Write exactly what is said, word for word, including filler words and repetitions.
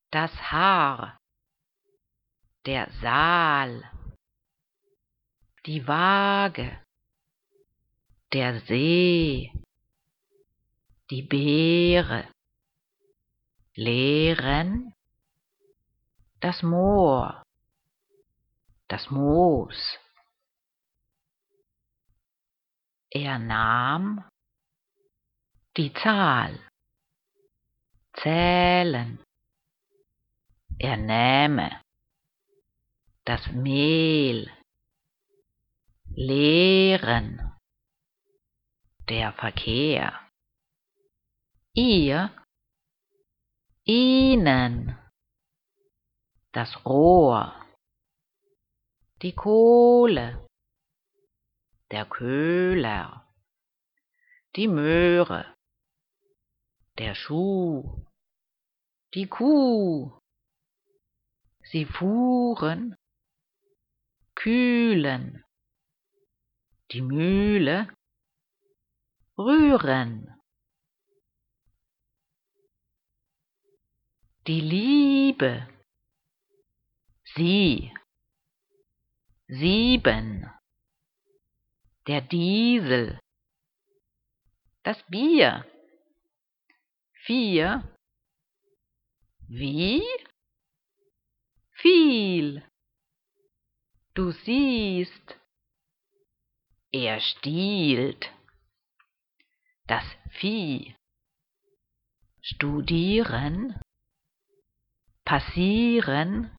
das Haar, der Saal, die Waage, der See, die Beere, Lehren, das Moor, das Moos. Er nahm die Zahl, zählen. Er nähme das Mehl, leeren, der Verkehr. Ihr, ihnen, das Rohr, die Kohle, der Köhler, die Möhre, der Schuh, die Kuh. Sie fuhren, kühlen, die Mühle, rühren. Die Liebe, sie, sieben, der Diesel, das Bier, vier, wie, viel, du siehst, er stiehlt, das Vieh, studieren, passieren,